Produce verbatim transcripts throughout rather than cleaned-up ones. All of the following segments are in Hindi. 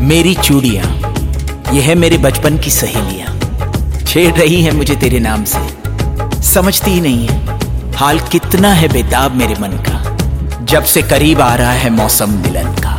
मेरी चूड़ियां, ये है मेरे बचपन की सहेलियां, छेड़ रही हैं मुझे तेरे नाम से। समझती ही नहीं है हाल कितना है बेताब मेरे मन का, जब से करीब आ रहा है मौसम मिलन का।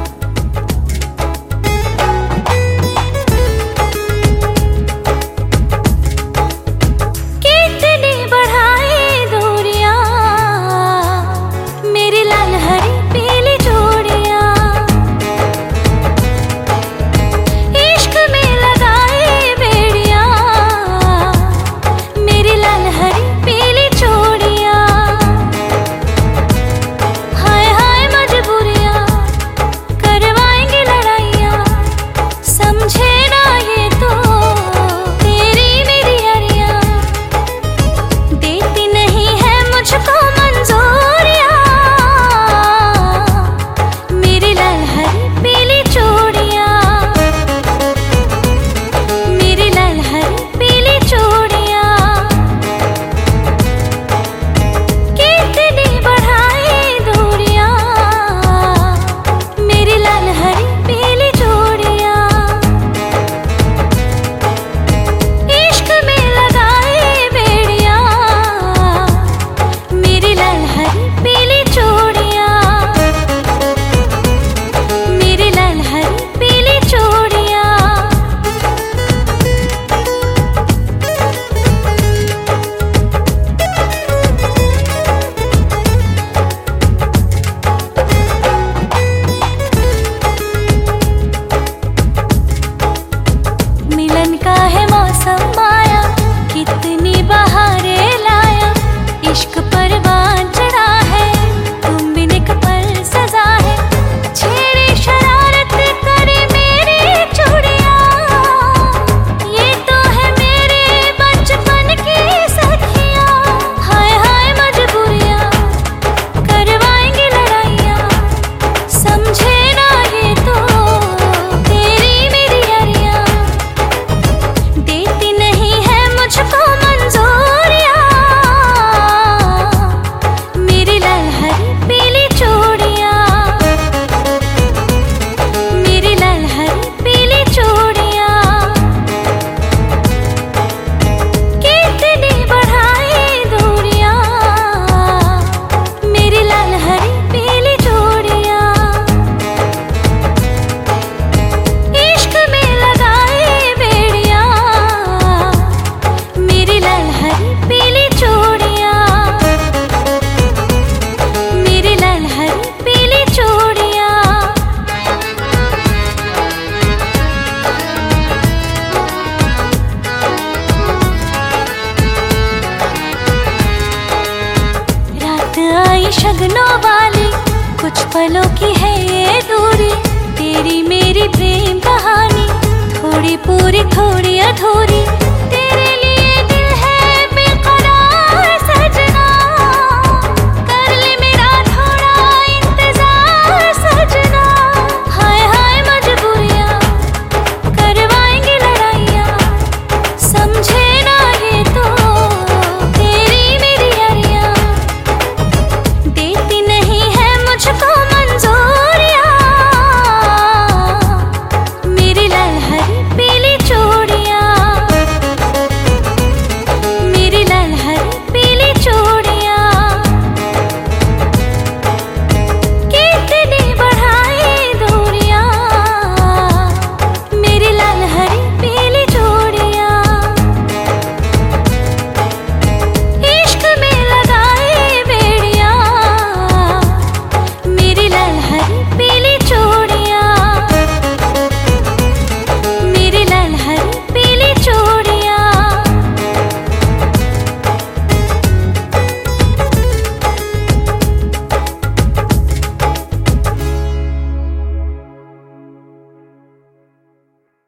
शगनों वाली कुछ पलों की है ये दूरी, तेरी मेरी प्रेम कहानी थोड़ी पूरी थोड़ी अधूरी।